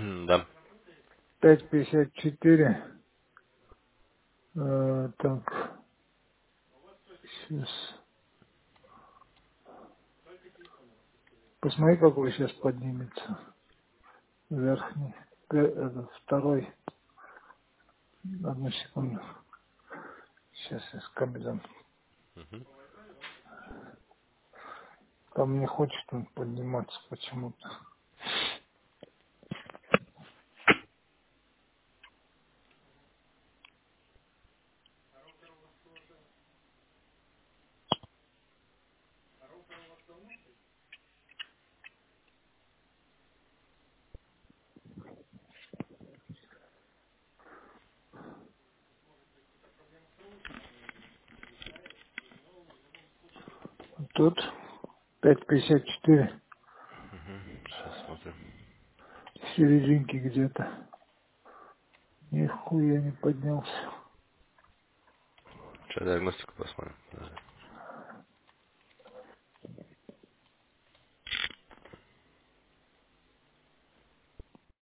Да. 5,54. Так, сейчас. Посмотри, какой сейчас поднимется. Верхний. Второй. Одну секунду. Сейчас я скобзам. Мгм. Там не хочет он подниматься почему-то. Тут 5,54. Сейчас смотрим. В серединке где-то. Нихуя не поднялся. Сейчас диагностику посмотрим. Подожди.